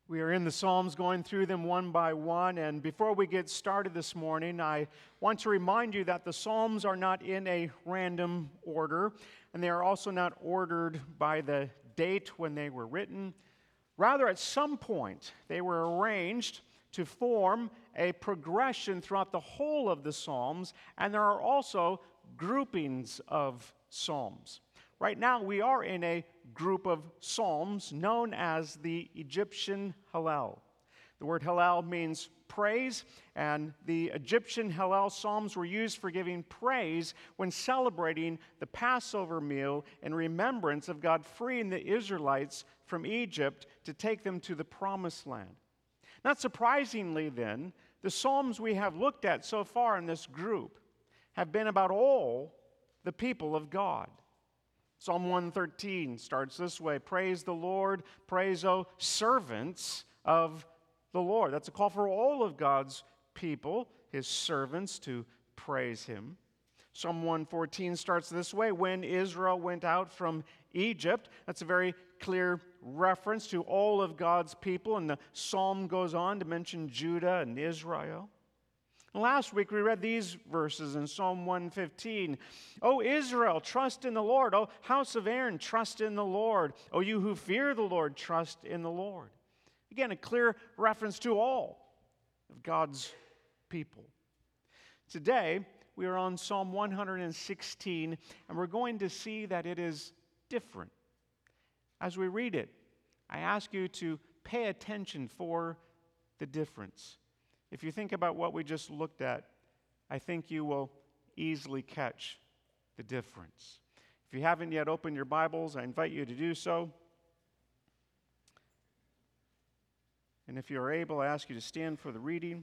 We are in the Psalms going through them one by one, and before we get started this morning, I want to remind you that the Psalms are not in a random order, and they are also not ordered by the date when they were written. Rather, at some point, they were arranged to form a progression throughout the whole of the Psalms, and there are also groupings of Psalms. Right now, we are in a group of psalms known as the Egyptian Hallel. The word Hallel means praise, and the Egyptian Hallel psalms were used for giving praise when celebrating the Passover meal in remembrance of God freeing the Israelites from Egypt to take them to the Promised Land. Not surprisingly, then, the psalms we have looked at so far in this group have been about all the people of God. Psalm 113 starts this way: praise the Lord, praise, O servants of the Lord. That's a call for all of God's people, His servants, to praise Him. Psalm 114 starts this way: when Israel went out from Egypt. That's a very clear reference to all of God's people, and the psalm goes on to mention Judah and Israel. Last week we read these verses in Psalm 115. O Israel, trust in the Lord. O house of Aaron, trust in the Lord. O you who fear the Lord, trust in the Lord. Again, a clear reference to all of God's people. Today, we are on Psalm 116, and we're going to see that it is different. As we read it, I ask you to pay attention for the difference. If you think about what we just looked at, I think you will easily catch the difference. If you haven't yet opened your Bibles, I invite you to do so. And if you are able, I ask you to stand for the reading.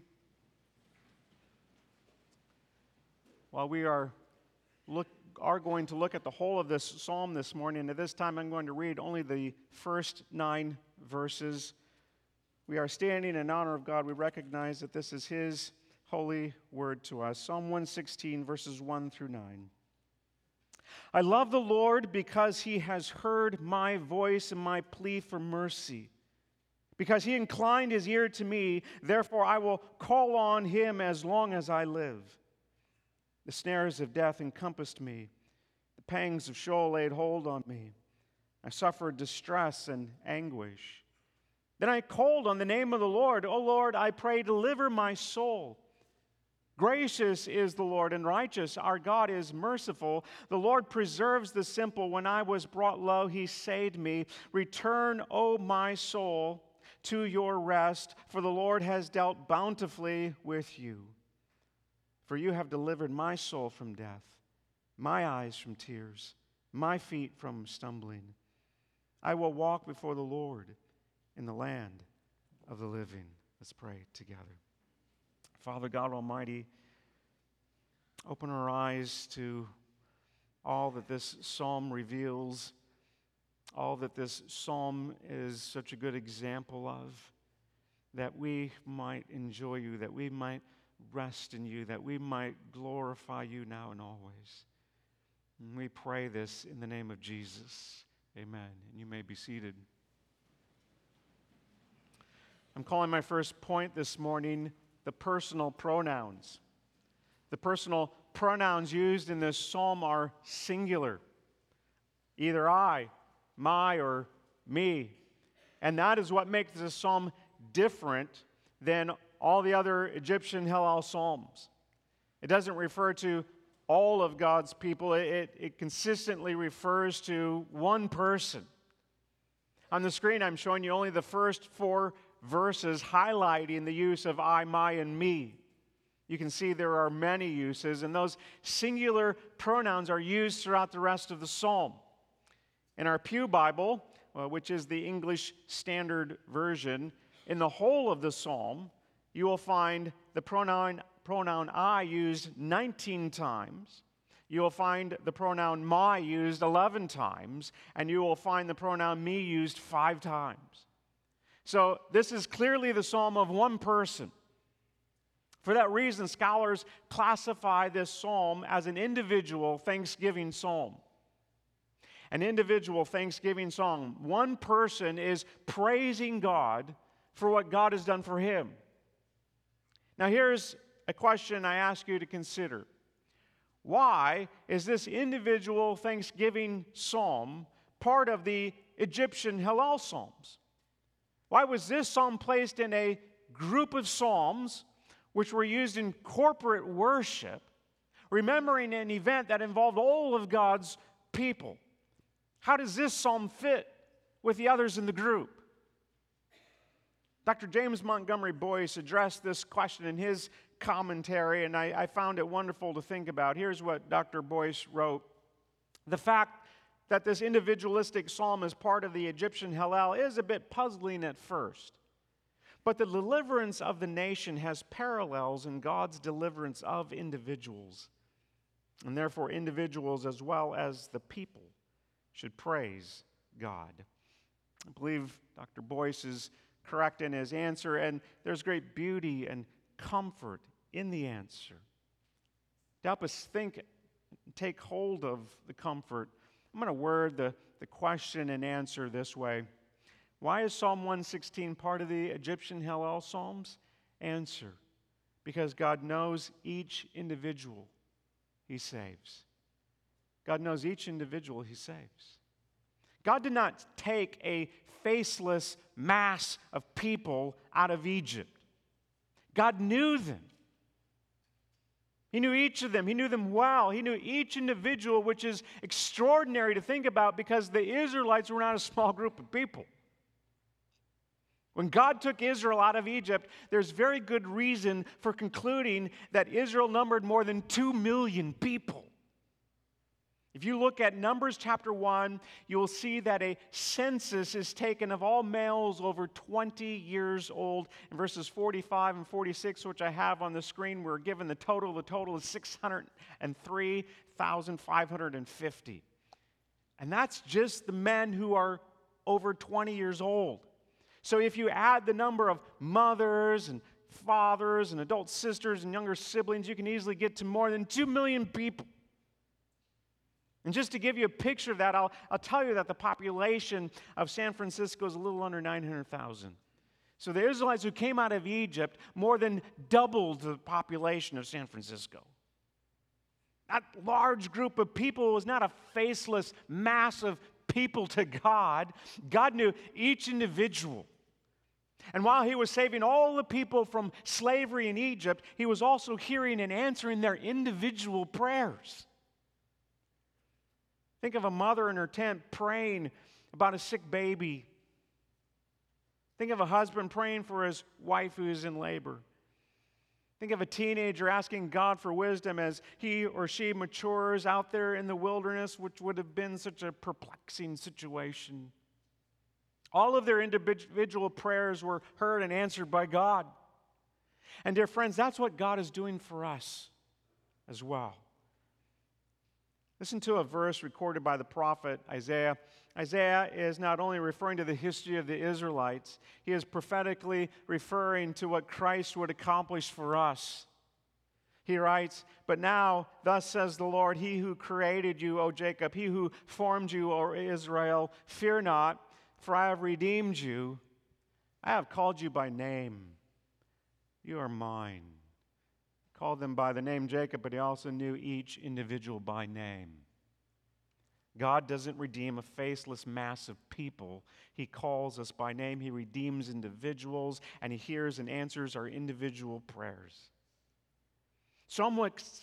While we are going to look at the whole of this psalm this morning, at this time I'm going to read only the first 9 verses. We are standing in honor of God. We recognize that this is His holy word to us. Psalm 116, verses 1 through 9. I love the Lord because He has heard my voice and my plea for mercy. Because He inclined His ear to me, therefore I will call on Him as long as I live. The snares of death encompassed me. The pangs of Sheol laid hold on me. I suffered distress and anguish. Then I called on the name of the Lord. O Lord, I pray, deliver my soul. Gracious is the Lord and righteous. Our God is merciful. The Lord preserves the simple. When I was brought low, He saved me. Return, O my soul, to your rest, for the Lord has dealt bountifully with you. For you have delivered my soul from death, my eyes from tears, my feet from stumbling. I will walk before the Lord in the land of the living. Let's pray together. Father God Almighty, open our eyes to all that this psalm reveals, all that this psalm is such a good example of, that we might enjoy you, that we might rest in you, that we might glorify you now and always. And we pray this in the name of Jesus. Amen. And you may be seated. I'm calling my first point this morning the personal pronouns. The personal pronouns used in this psalm are singular. Either I, my, or me. And that is what makes this psalm different than all the other Egyptian Hallel psalms. It doesn't refer to all of God's people. It consistently refers to one person. On the screen, I'm showing you only the first 4 verses highlighting the use of I, my, and me. You can see there are many uses, and those singular pronouns are used throughout the rest of the psalm. In our Pew Bible, which is the English Standard Version, in the whole of the psalm, you will find the pronoun I used 19 times. You will find the pronoun my used 11 times, and you will find the pronoun me used 5 times. So this is clearly the psalm of one person. For that reason, scholars classify this psalm as an individual thanksgiving psalm. An individual thanksgiving psalm. One person is praising God for what God has done for him. Now here's a question I ask you to consider. Why is this individual Thanksgiving psalm part of the Egyptian Hallel Psalms? Why was this psalm placed in a group of psalms which were used in corporate worship, remembering an event that involved all of God's people? How does this psalm fit with the others in the group? Dr. James Montgomery Boyce addressed this question in his commentary, and I found it wonderful to think about. Here's what Dr. Boyce wrote. The fact that this individualistic psalm is part of the Egyptian Hallel is a bit puzzling at first. But the deliverance of the nation has parallels in God's deliverance of individuals. And therefore, individuals as well as the people should praise God. I believe Dr. Boyce is correct in his answer, and there's great beauty and comfort in the answer. To help us think, take hold of the comfort, I'm going to word the question and answer this way. Why is Psalm 116 part of the Egyptian Hallel Psalms? Answer: because God knows each individual he saves. God knows each individual he saves. God did not take a faceless mass of people out of Egypt. God knew them. He knew each of them. He knew them well. He knew each individual, which is extraordinary to think about because the Israelites were not a small group of people. When God took Israel out of Egypt, there's very good reason for concluding that Israel numbered more than 2 million people. If you look at Numbers chapter 1, you will see that a census is taken of all males over 20 years old. In verses 45 and 46, which I have on the screen, we're given the total. The total is 603,550. And that's just the men who are over 20 years old. So if you add the number of mothers and fathers and adult sisters and younger siblings, you can easily get to more than 2 million people. And just to give you a picture of that, I'll tell you that the population of San Francisco is a little under 900,000. So the Israelites who came out of Egypt more than doubled the population of San Francisco. That large group of people was not a faceless mass of people to God. God knew each individual. And while he was saving all the people from slavery in Egypt, he was also hearing and answering their individual prayers. Think of a mother in her tent praying about a sick baby. Think of a husband praying for his wife who is in labor. Think of a teenager asking God for wisdom as he or she matures out there in the wilderness, which would have been such a perplexing situation. All of their individual prayers were heard and answered by God. And dear friends, that's what God is doing for us as well. Listen to a verse recorded by the prophet Isaiah. Isaiah is not only referring to the history of the Israelites, he is prophetically referring to what Christ would accomplish for us. He writes, "But now, thus says the Lord, He who created you, O Jacob, He who formed you, O Israel, fear not, for I have redeemed you. I have called you by name. You are mine." Called them by the name Jacob, but he also knew each individual by name. God doesn't redeem a faceless mass of people. He calls us by name. He redeems individuals, and he hears and answers our individual prayers. Psalm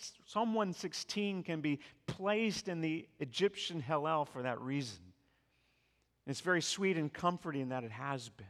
116 can be placed in the Egyptian Hallel for that reason. It's very sweet and comforting that it has been.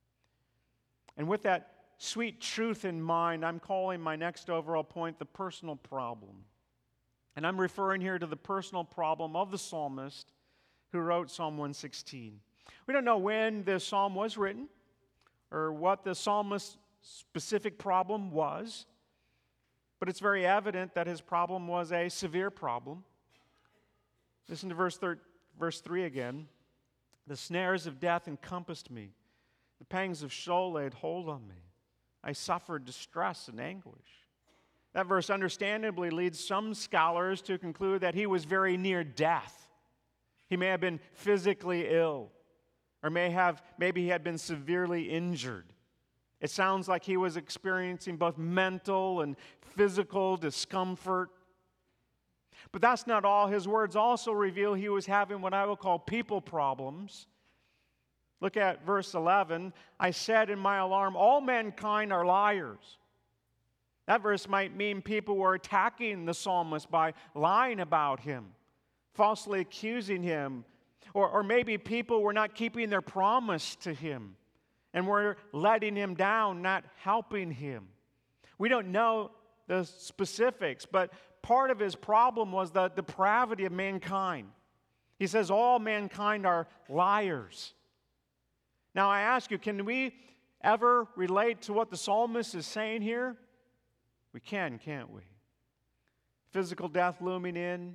And with that sweet truth in mind, I'm calling my next overall point the personal problem. And I'm referring here to the personal problem of the psalmist who wrote Psalm 116. We don't know when this psalm was written or what the psalmist's specific problem was, but it's very evident that his problem was a severe problem. Listen to verse 3 again. "The snares of death encompassed me. The pangs of Sheol laid hold on me. I suffered distress and anguish." That verse understandably leads some scholars to conclude that he was very near death. He may have been physically ill, or maybe he had been severely injured. It sounds like he was experiencing both mental and physical discomfort. But that's not all. His words also reveal he was having what I will call people problems. Look at verse 11. I said in my alarm, all mankind are liars. That verse might mean people were attacking the psalmist by lying about him, falsely accusing him, or maybe people were not keeping their promise to him and were letting him down, not helping him. We don't know the specifics, but part of his problem was the depravity of mankind. He says all mankind are liars. Now I ask you, can we ever relate to what the psalmist is saying here? We can, can't we? Physical death looming in,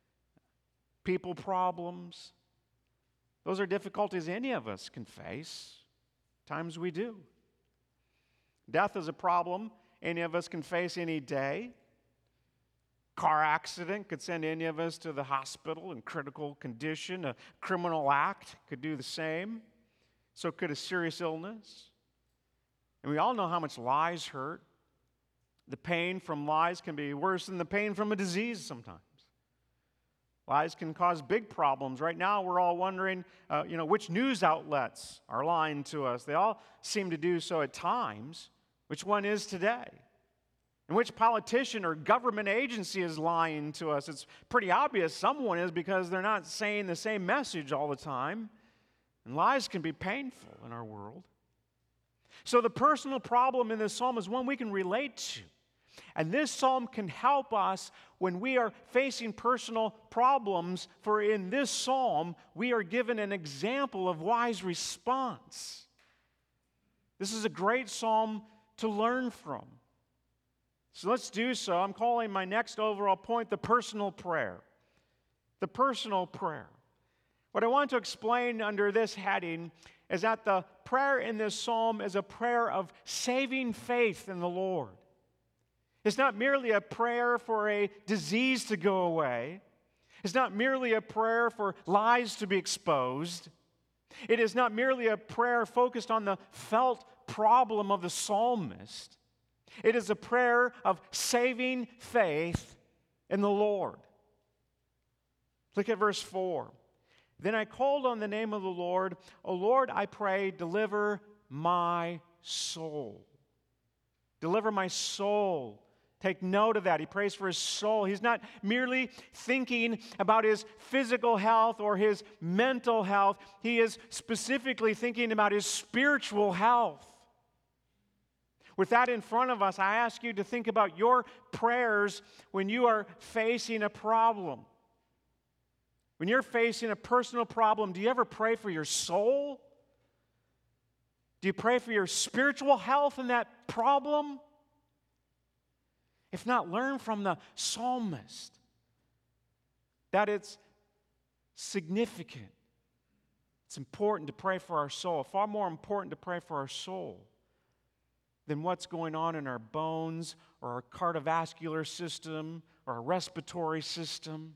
people problems. Those are difficulties any of us can face. Times we do. Death is a problem any of us can face any day. Car accident could send any of us to the hospital in critical condition. A criminal act could do the same. So could a serious illness. And we all know how much lies hurt. The pain from lies can be worse than the pain from a disease sometimes. Lies can cause big problems. Right now, we're all wondering, which news outlets are lying to us. They all seem to do so at times. Which one is today? And which politician or government agency is lying to us? It's pretty obvious someone is because they're not saying the same message all the time. And lies can be painful in our world. So the personal problem in this psalm is one we can relate to. And this psalm can help us when we are facing personal problems, for in this psalm, we are given an example of wise response. This is a great psalm to learn from. So let's do so. I'm calling my next overall point the personal prayer. The personal prayer. What I want to explain under this heading is that the prayer in this psalm is a prayer of saving faith in the Lord. It's not merely a prayer for a disease to go away. It's not merely a prayer for lies to be exposed. It is not merely a prayer focused on the felt problem of the psalmist. It is a prayer of saving faith in the Lord. Look at verse 4. Then I called on the name of the Lord. O Lord, I pray, deliver my soul. Deliver my soul. Take note of that. He prays for his soul. He's not merely thinking about his physical health or his mental health. He is specifically thinking about his spiritual health. With that in front of us, I ask you to think about your prayers when you are facing a problem. When you're facing a personal problem, do you ever pray for your soul? Do you pray for your spiritual health in that problem? If not, learn from the psalmist that it's significant. It's important to pray for our soul, far more important to pray for our soul than what's going on in our bones or our cardiovascular system or our respiratory system.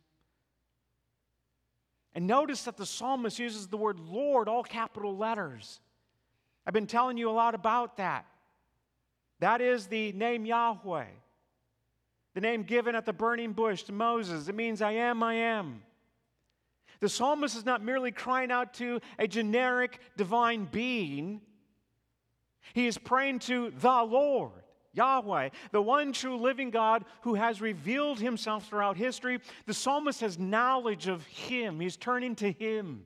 And notice that the psalmist uses the word Lord, all capital letters. I've been telling you a lot about that. That is the name Yahweh. The name given at the burning bush to Moses. It means I am, I am. The psalmist is not merely crying out to a generic divine being. He is praying to the Lord, Yahweh, the one true living God who has revealed himself throughout history. The psalmist has knowledge of him. He's turning to him.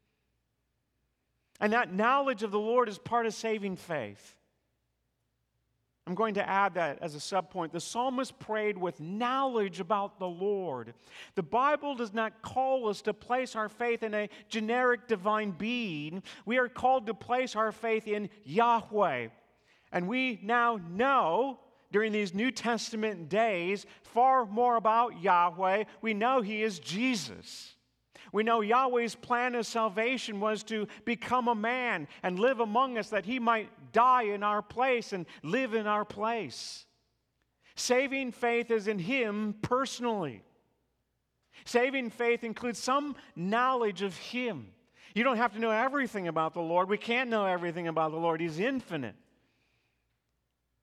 And that knowledge of the Lord is part of saving faith. I'm going to add that as a subpoint. The psalmist prayed with knowledge about the Lord. The Bible does not call us to place our faith in a generic divine being. We are called to place our faith in Yahweh. And we now know, during these New Testament days, far more about Yahweh. We know He is Jesus. We know Yahweh's plan of salvation was to become a man and live among us that He might die in our place and live in our place. Saving faith is in Him personally. Saving faith includes some knowledge of Him. You don't have to know everything about the Lord. We can't know everything about the Lord. He's infinite.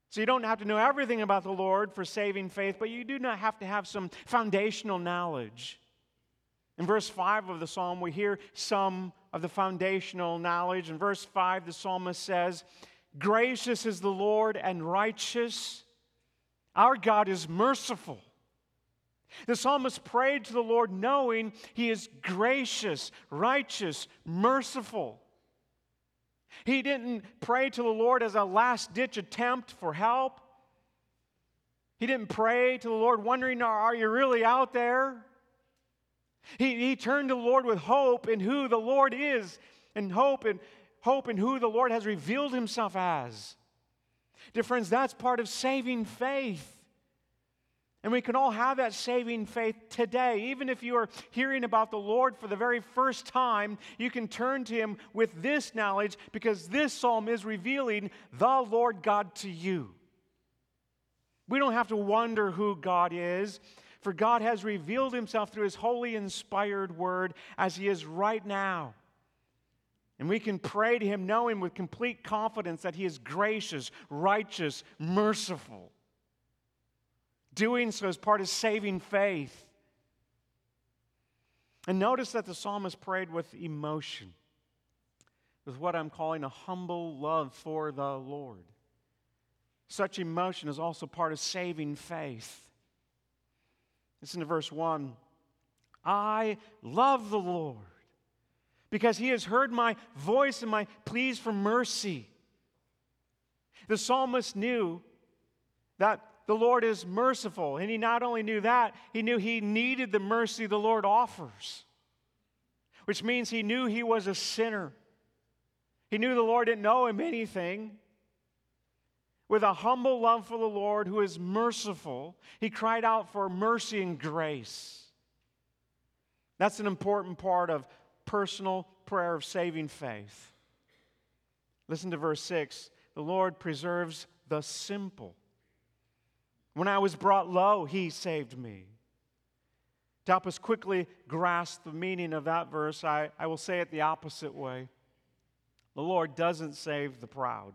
So you don't have to know everything about the Lord for saving faith, but you do not have to have some foundational knowledge. In verse 5 of the psalm, we hear some of the foundational knowledge. In verse 5, the psalmist says, "Gracious is the Lord and righteous. Our God is merciful." The psalmist prayed to the Lord knowing He is gracious, righteous, merciful. He didn't pray to the Lord as a last-ditch attempt for help. He didn't pray to the Lord wondering, are you really out there? He turned to the Lord with hope in who the Lord is, and hope in who the Lord has revealed Himself as. Dear friends, that's part of saving faith. And we can all have that saving faith today. Even if you are hearing about the Lord for the very first time, you can turn to Him with this knowledge, because this psalm is revealing the Lord God to you. We don't have to wonder who God is, for God has revealed Himself through His holy, inspired word as He is right now. And we can pray to Him knowing with complete confidence that He is gracious, righteous, merciful. Doing so is part of saving faith. And notice that the psalmist prayed with emotion, with what I'm calling a humble love for the Lord. Such emotion is also part of saving faith. Listen to verse 1. "I love the Lord, because He has heard my voice and my pleas for mercy." The psalmist knew that the Lord is merciful. And he not only knew that, he knew he needed the mercy the Lord offers. Which means he knew he was a sinner. He knew the Lord didn't owe him anything. With a humble love for the Lord who is merciful, he cried out for mercy and grace. That's an important part of personal prayer of saving faith. Listen to verse 6. "The Lord preserves the simple. When I was brought low, He saved me." To help us quickly grasp the meaning of that verse, I will say it the opposite way. The Lord doesn't save the proud.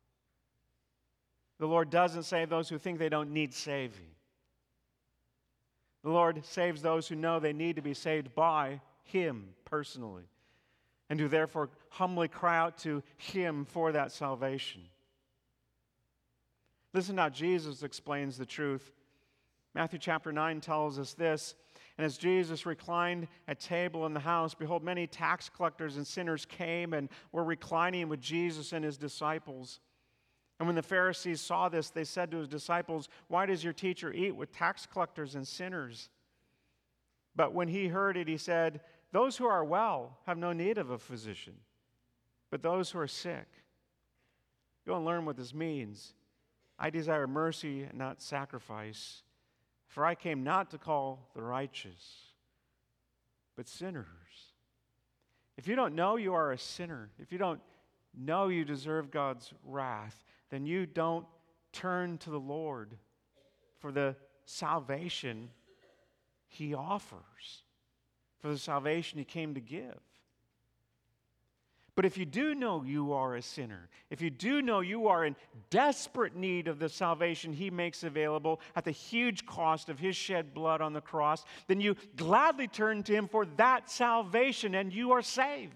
The Lord doesn't save those who think they don't need saving. The Lord saves those who know they need to be saved by Him personally, and who therefore humbly cry out to Him for that salvation. Listen how Jesus explains the truth. Matthew chapter 9 tells us this, "And as Jesus reclined at table in the house, behold, many tax collectors and sinners came and were reclining with Jesus and His disciples. And when the Pharisees saw this, they said to His disciples, 'Why does your teacher eat with tax collectors and sinners?' But when He heard it, He said, 'Those who are well have no need of a physician, but those who are sick.'" Go and learn what this means. "I desire mercy and not sacrifice, for I came not to call the righteous, but sinners." If you don't know you are a sinner, if you don't know you deserve God's wrath, then you don't turn to the Lord for the salvation He offers, for the salvation He came to give. But if you do know you are a sinner, if you do know you are in desperate need of the salvation He makes available at the huge cost of His shed blood on the cross, then you gladly turn to Him for that salvation and you are saved.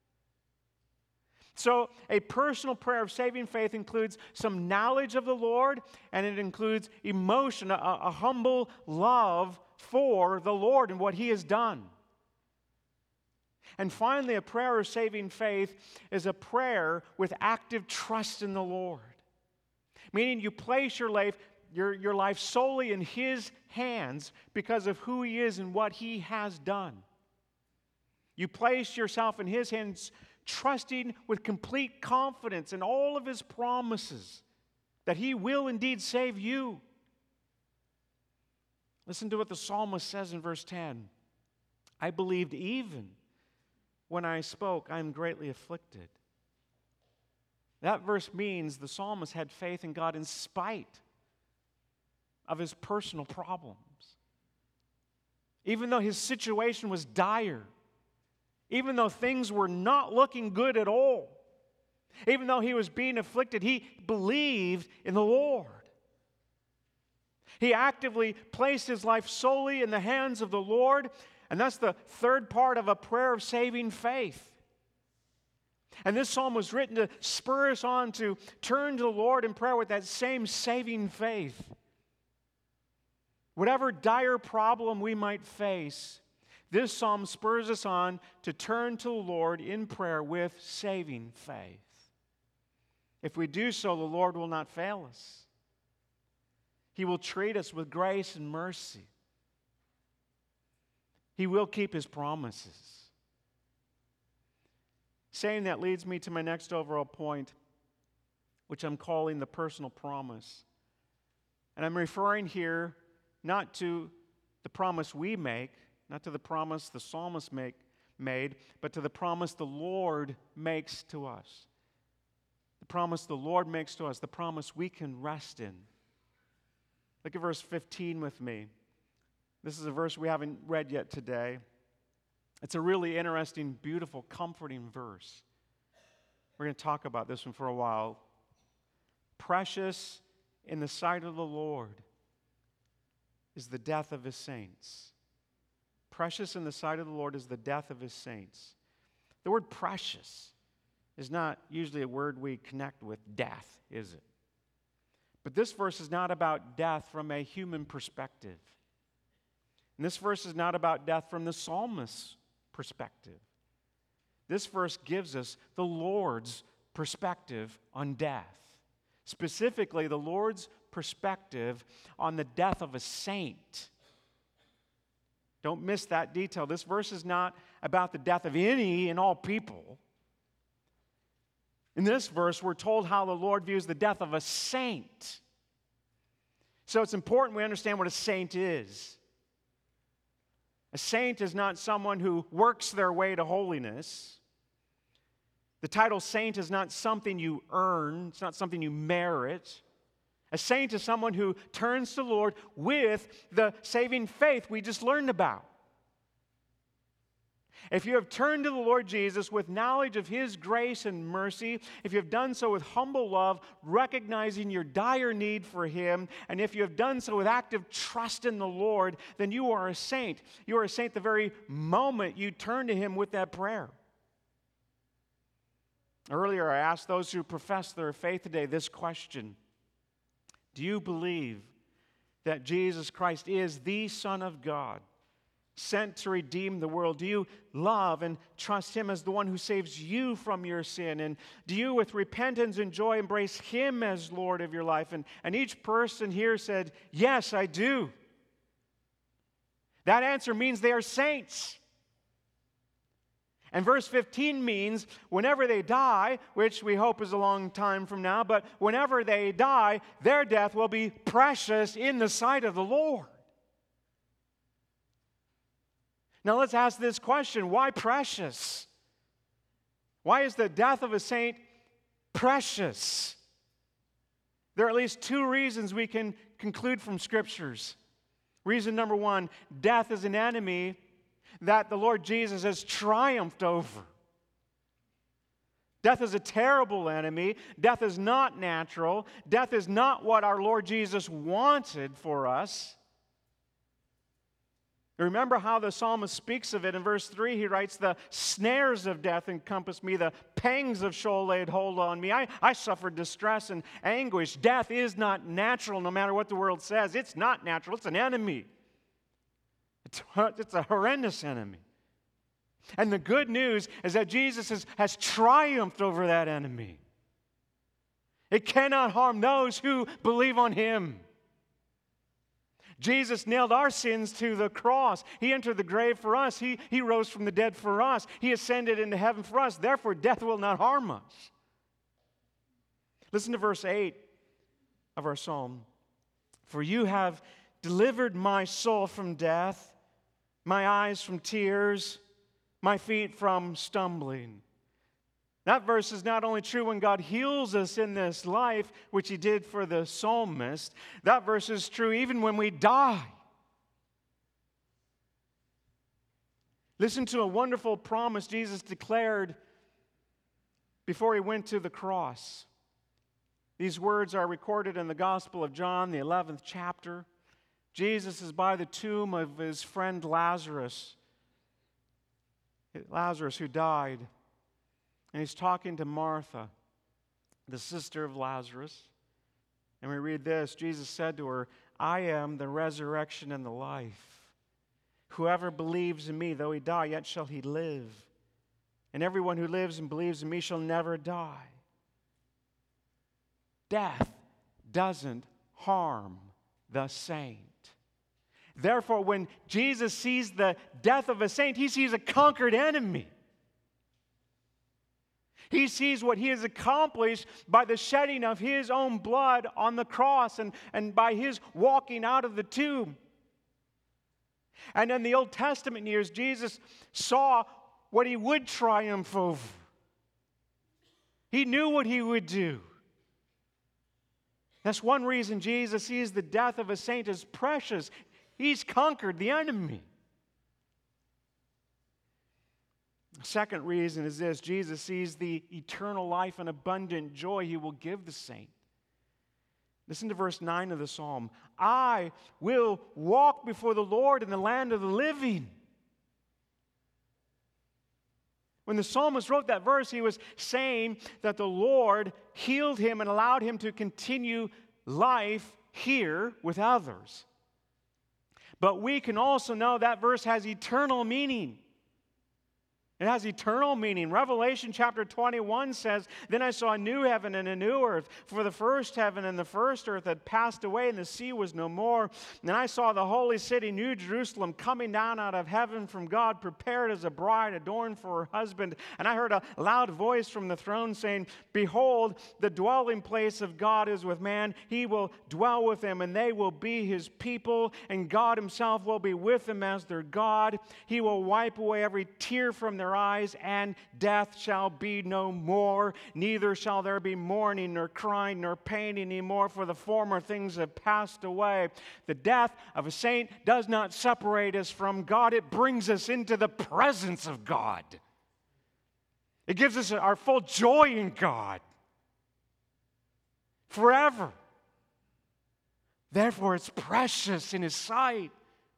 So a personal prayer of saving faith includes some knowledge of the Lord, and it includes emotion, a humble love for the Lord and what He has done. And finally, a prayer of saving faith is a prayer with active trust in the Lord. Meaning you place your life solely in His hands because of who He is and what He has done. You place yourself in His hands, trusting with complete confidence in all of His promises that He will indeed save you. Listen to what the psalmist says in verse 10. "I believed even when I spoke, I am greatly afflicted." That verse means the psalmist had faith in God in spite of his personal problems. Even though his situation was dire, even though things were not looking good at all, Even though he was being afflicted, he believed in the Lord. He actively placed his life solely in the hands of the Lord, and that's the third part of a prayer of saving faith. And this psalm was written to spur us on to turn to the Lord in prayer with that same saving faith. Whatever dire problem we might face, this psalm spurs us on to turn to the Lord in prayer with saving faith. If we do so, the Lord will not fail us. He will treat us with grace and mercy. He will keep His promises. Saying that leads me to my next overall point, which I'm calling the personal promise. And I'm referring here not to the promise we make, not to the promise the psalmist made, but to the promise the Lord makes to us. The promise the Lord makes to us, the promise we can rest in. Look at verse 15 with me. This is a verse we haven't read yet today. It's a really interesting, beautiful, comforting verse. We're going to talk about this one for a while. Precious in the sight of the Lord is the death of His saints. Precious in the sight of the Lord is the death of His saints. The word precious is not usually a word we connect with death, is it? But this verse is not about death from a human perspective. And this verse is not about death from the psalmist's perspective. This verse gives us the Lord's perspective on death. Specifically, the Lord's perspective on the death of a saint. Don't miss that detail. This verse is not about the death of any and all people. In this verse, we're told how the Lord views the death of a saint. So it's important we understand what a saint is. A saint is not someone who works their way to holiness. The title saint is not something you earn. It's not something you merit. A saint is someone who turns to the Lord with the saving faith we just learned about. If you have turned to the Lord Jesus with knowledge of His grace and mercy, if you have done so with humble love, recognizing your dire need for Him, and if you have done so with active trust in the Lord, then you are a saint. You are a saint the very moment you turn to Him with that prayer. Earlier, I asked those who profess their faith today this question: do you believe that Jesus Christ is the Son of God, sent to redeem the world? Do you love and trust Him as the one who saves you from your sin? And do you, with repentance and joy, embrace Him as Lord of your life? And each person here said, yes, I do. That answer means they are saints. And verse 15 means whenever they die, which we hope is a long time from now, but whenever they die, their death will be precious in the sight of the Lord. Now let's ask this question: why precious? Why is the death of a saint precious? There are at least two reasons we can conclude from Scriptures. Reason number one: death is an enemy that the Lord Jesus has triumphed over. Death is a terrible enemy. Death is not natural. Death is not what our Lord Jesus wanted for us. Remember how the psalmist speaks of it. In verse 3, he writes, "The snares of death encompassed me. The pangs of Sheol laid hold on me. I suffered distress and anguish." Death is not natural, no matter what the world says. It's not natural. It's an enemy. It's a horrendous enemy. And the good news is that Jesus has triumphed over that enemy. It cannot harm those who believe on Him. Jesus nailed our sins to the cross. He entered the grave for us. He rose from the dead for us. He ascended into heaven for us. Therefore, death will not harm us. Listen to verse 8 of our psalm. "For you have delivered my soul from death, my eyes from tears, my feet from stumbling." That verse is not only true when God heals us in this life, which He did for the psalmist. That verse is true even when we die. Listen to a wonderful promise Jesus declared before he went to the cross. These words are recorded in the Gospel of John, the 11th chapter. Jesus is by the tomb of his friend Lazarus who died. And he's talking to Martha, the sister of Lazarus. And we read this: Jesus said to her, "I am the resurrection and the life. Whoever believes in me, though he die, yet shall he live. And everyone who lives and believes in me shall never die." Death doesn't harm the saint. Therefore, when Jesus sees the death of a saint, he sees a conquered enemy. He sees what he has accomplished by the shedding of his own blood on the cross and by his walking out of the tomb. And in the Old Testament years, Jesus saw what he would triumph over. He knew what he would do. That's one reason Jesus sees the death of a saint as precious. He's conquered the enemy. The second reason is this: Jesus sees the eternal life and abundant joy he will give the saint. Listen to verse 9 of the psalm. "I will walk before the Lord in the land of the living." When the psalmist wrote that verse, he was saying that the Lord healed him and allowed him to continue life here with others. But we can also know that verse has eternal meaning. It has eternal meaning. Revelation chapter 21 says, "Then I saw a new heaven and a new earth, for the first heaven and the first earth had passed away, and the sea was no more. And I saw the holy city, New Jerusalem, coming down out of heaven from God, prepared as a bride adorned for her husband. And I heard a loud voice from the throne saying, 'Behold, the dwelling place of God is with man. He will dwell with them, and they will be his people, and God himself will be with them as their God. He will wipe away every tear from their eyes, and death shall be no more. Neither shall there be mourning, nor crying, nor pain anymore, for the former things have passed away.'" The death of a saint does not separate us from God. It brings us into the presence of God. It gives us our full joy in God forever. Therefore, it's precious in his sight.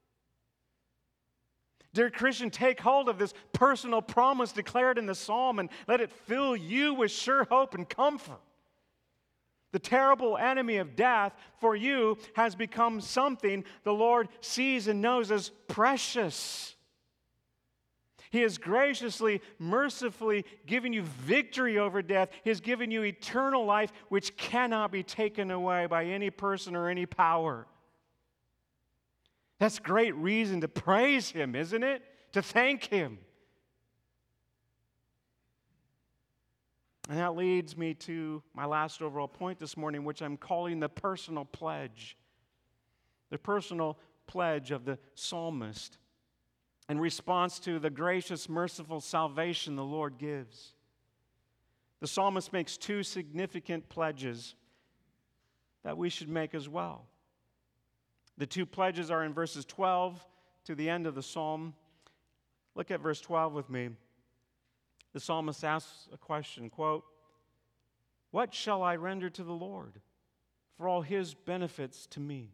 Dear Christian, take hold of this personal promise declared in the psalm and let it fill you with sure hope and comfort. The terrible enemy of death for you has become something the Lord sees and knows as precious. He has graciously, mercifully given you victory over death. He has given you eternal life, which cannot be taken away by any person or any power. That's great reason to praise him, isn't it? To thank him. And that leads me to my last overall point this morning, which I'm calling the personal pledge. The personal pledge of the psalmist in response to the gracious, merciful salvation the Lord gives. The psalmist makes two significant pledges that we should make as well. The two pledges are in verses 12 to the end of the psalm. Look at verse 12 with me. The psalmist asks a question, quote, "What shall I render to the Lord for all his benefits to me?"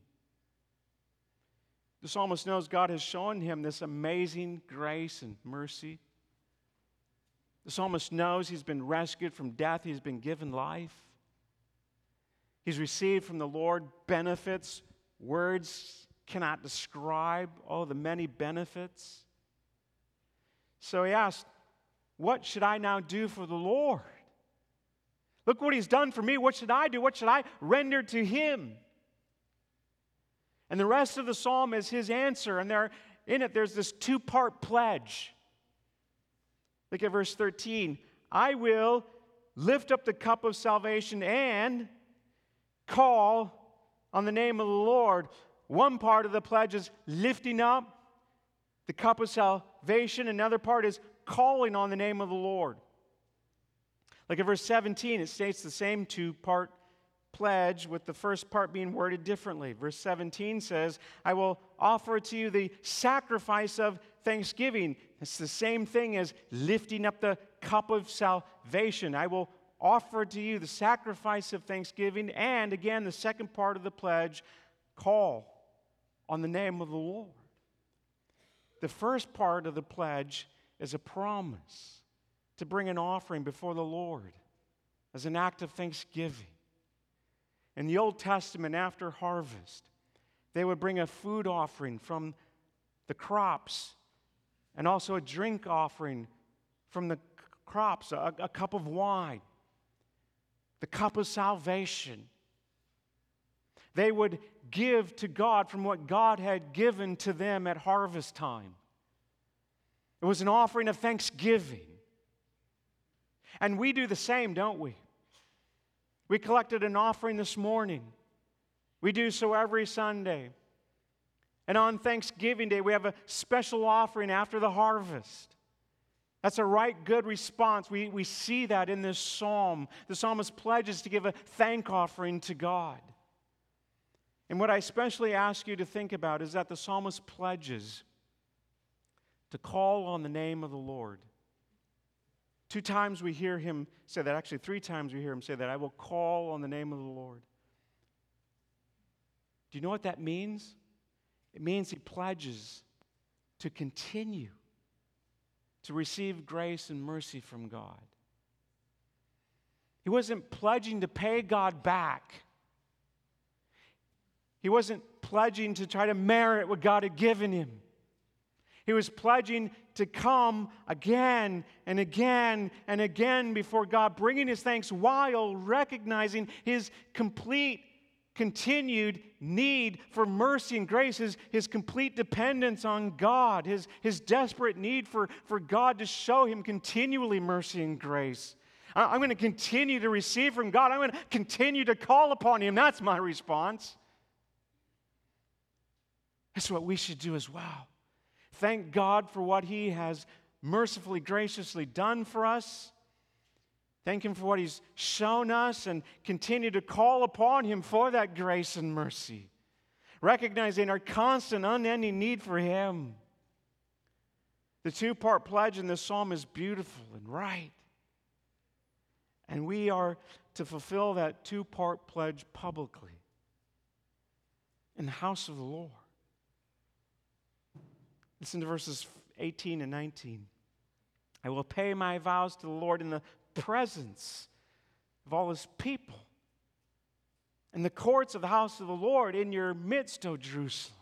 The psalmist knows God has shown him this amazing grace and mercy. The psalmist knows he's been rescued from death. He's been given life. He's received from the Lord benefits. Words cannot describe all the many benefits. So he asked, "What should I now do for the Lord? Look what he's done for me. What should I do? What should I render to him?" And the rest of the psalm is his answer. And there's this two-part pledge. Look at verse 13. "I will lift up the cup of salvation and call on the name of the Lord." One part of the pledge is lifting up the cup of salvation. Another part is calling on the name of the Lord. Like in verse 17, it states the same two-part pledge, with the first part being worded differently. Verse 17 says, "I will offer to you the sacrifice of thanksgiving." It's the same thing as lifting up the cup of salvation. I will offer to you the sacrifice of thanksgiving. And again, the second part of the pledge, call on the name of the Lord. The first part of the pledge is a promise to bring an offering before the Lord as an act of thanksgiving. In the Old Testament, after harvest, they would bring a food offering from the crops and also a drink offering from the crops, a cup of wine, the cup of salvation. They would give to God from what God had given to them at harvest time. It was an offering of thanksgiving. And we do the same, don't we? We collected an offering this morning. We do so every Sunday. And on Thanksgiving Day, we have a special offering after the harvest. That's a right good response. We see that in this psalm. The psalmist pledges to give a thank offering to God. And what I especially ask you to think about is that the psalmist pledges to call on the name of the Lord. 2 times we hear him say that. Actually, 3 times we hear him say that. I will call on the name of the Lord. Do you know what that means? It means he pledges to continue to receive grace and mercy from God. He wasn't pledging to pay God back. He wasn't pledging to try to merit what God had given him. He was pledging to come again and again and again before God, bringing his thanks while recognizing his complete, continued need for mercy and grace, his complete dependence on God, his desperate need for God to show him continually mercy and grace. I'm going to continue to receive from God. I'm going to continue to call upon him. That's my response. That's what we should do as well. Thank God for what he has mercifully, graciously done for us. Thank him for what he's shown us and continue to call upon him for that grace and mercy, recognizing our constant, unending need for him. The 2-part pledge in this psalm is beautiful and right. And we are to fulfill that 2-part pledge publicly in the house of the Lord. Listen to verses 18 and 19. I will pay my vows to the Lord in the presence of all his people, in the courts of the house of the Lord, in your midst, O Jerusalem.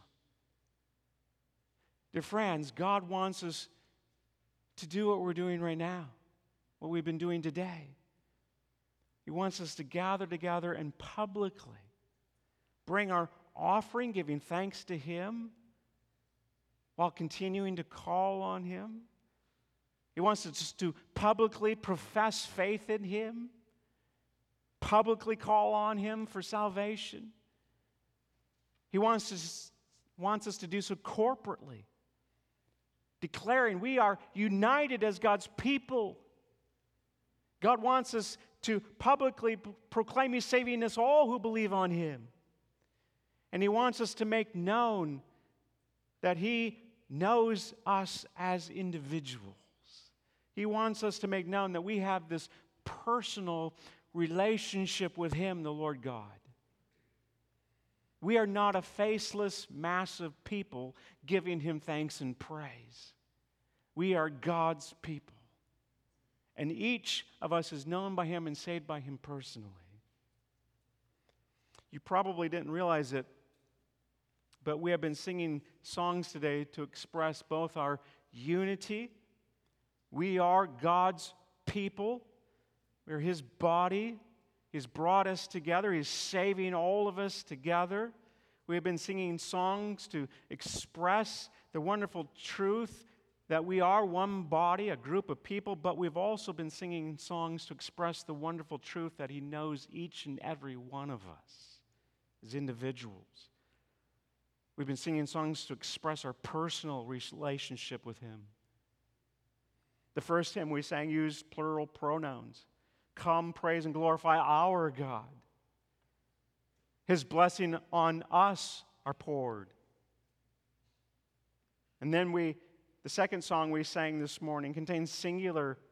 Dear friends, God wants us to do what we're doing right now, what we've been doing today. He wants us to gather together and publicly bring our offering, giving thanks to him, while continuing to call on him. He wants us to publicly profess faith in him, publicly call on him for salvation. He wants us to do so corporately, declaring we are united as God's people. God wants us to publicly proclaim he's saving us all who believe on him. And he wants us to make known that he knows us as individuals. He wants us to make known that we have this personal relationship with him, the Lord God. We are not a faceless mass of people giving him thanks and praise. We are God's people. And each of us is known by him and saved by him personally. You probably didn't realize it, but we have been singing songs today to express both our unity. We are God's people. We're his body. He's brought us together. He's saving all of us together. We have been singing songs to express the wonderful truth that we are one body, a group of people, but we've also been singing songs to express the wonderful truth that he knows each and every one of us as individuals. We've been singing songs to express our personal relationship with him. The first hymn we sang used plural pronouns. Come, praise, and glorify our God. His blessing on us are poured. And then the second song we sang this morning contains singular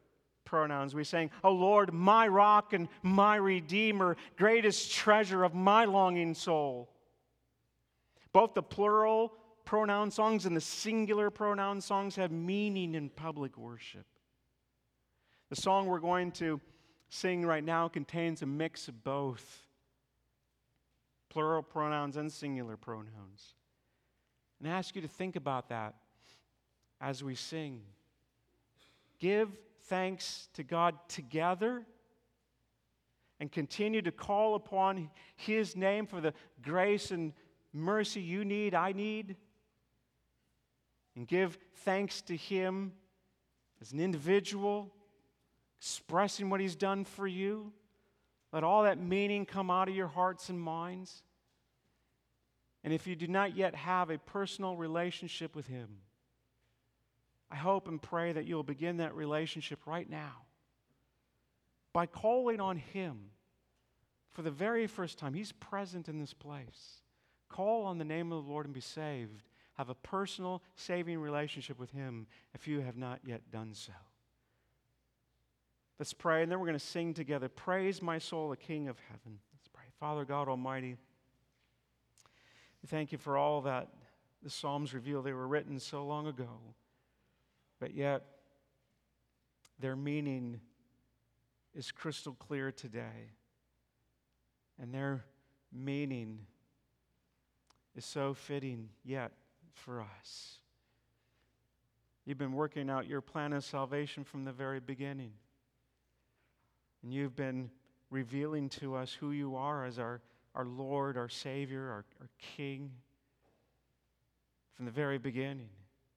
pronouns. We sang, "O Lord, my rock and my redeemer, greatest treasure of my longing soul." Both the plural pronoun songs and the singular pronoun songs have meaning in public worship. The song we're going to sing right now contains a mix of both plural pronouns and singular pronouns. And I ask you to think about that as we sing. Give thanks to God together and continue to call upon His name for the grace and mercy you need, I need. And give thanks to Him as an individual, expressing what He's done for you. Let all that meaning come out of your hearts and minds. And if you do not yet have a personal relationship with Him, I hope and pray that you'll begin that relationship right now by calling on Him for the very first time. He's present in this place. Call on the name of the Lord and be saved. Have a personal, saving relationship with Him if you have not yet done so. Let's pray, and then we're going to sing together. Praise my soul, the King of heaven. Let's pray. Father God Almighty, we thank You for all that the Psalms reveal. They were written so long ago, but yet their meaning is crystal clear today. And their meaning is so fitting yet for us. You've been working out Your plan of salvation from the very beginning. And You've been revealing to us who You are as our Lord, our Savior, our King from the very beginning.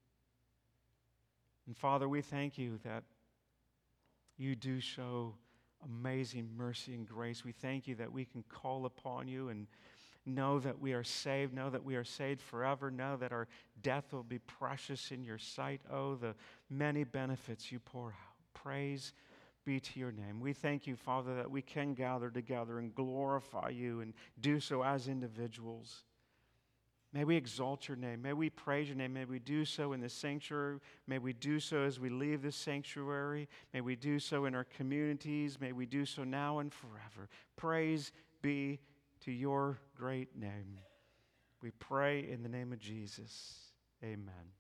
And Father, we thank You that You do show amazing mercy and grace. We thank You that we can call upon You and know that we are saved, know that we are saved forever, know that our death will be precious in Your sight. Oh, the many benefits You pour out. Praise be to Your name. We thank You, Father, that we can gather together and glorify You and do so as individuals. May we exalt Your name. May we praise Your name. May we do so in the sanctuary. May we do so as we leave this sanctuary. May we do so in our communities. May we do so now and forever. Praise be to Your great name. We pray in the name of Jesus. Amen.